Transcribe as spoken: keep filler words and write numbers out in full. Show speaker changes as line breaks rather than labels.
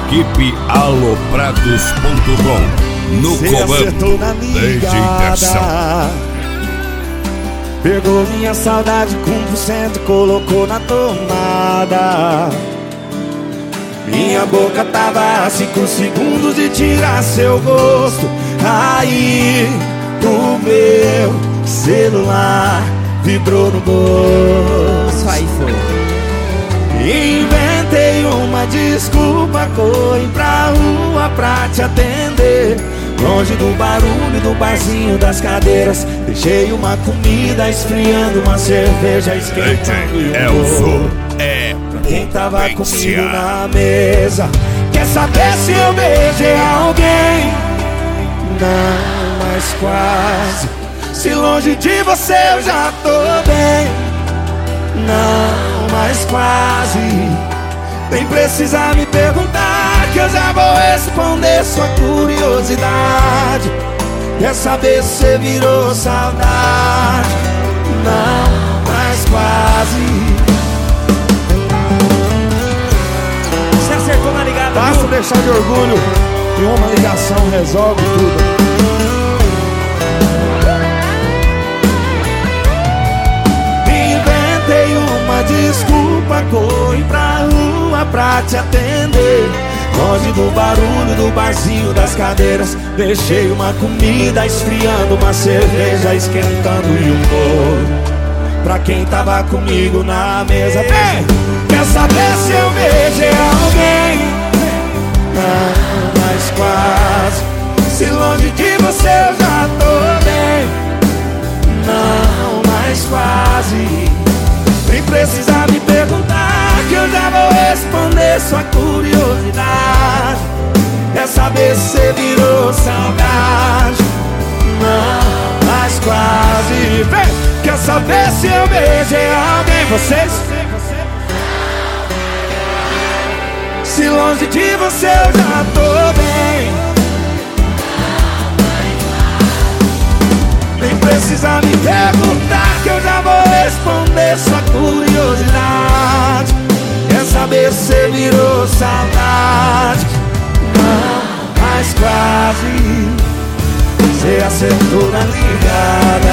Equipe aloprados ponto com. No comando, digitação.
Pegou minha saudade com um por cento, colocou na tomada. Minha boca tava a cinco segundos de tirar seu gosto. Aí o meu celular vibrou no bolso.
Aí foi.
Inventei uma desculpa, corri pra rua pra te atender. Longe do barulho do barzinho das cadeiras, deixei uma comida esfriando, uma cerveja esquentando e um
Elzo é
pra quem tava comigo na mesa. Quer saber se eu beijei alguém? Não, mas quase. Se longe de você eu já tô bem. Não, mas quase. Nem precisa me perguntar, que eu já vou responder sua curiosidade. Quer saber se você virou saudade? Não, mas quase.
Você acertou na ligada,
Basta
viu?
deixar de orgulho e uma ligação resolve tudo. Inventei uma desculpa, corri pra rua pra te atender. Longe do barulho do barzinho das cadeiras, deixei uma comida esfriando, uma cerveja esquentando e um bolo pra quem tava comigo na mesa. Vem! Quer saber se eu beijei alguém? Não, mas quase. Se longe de você eu já tô bem. Não, mas quase. Nem precisa me perguntar, que eu já vou responder sua curiosidade. Quer saber se você virou saudade? Não, mas quase. Vem! Quer saber se eu beijei alguém? Vocês? Se longe de você eu já tô bem. Nem precisa me perguntar, que eu já vou responder sua curiosidade. Quer saber se você virou saudade? Não, mas quase. Você acertou na ligada.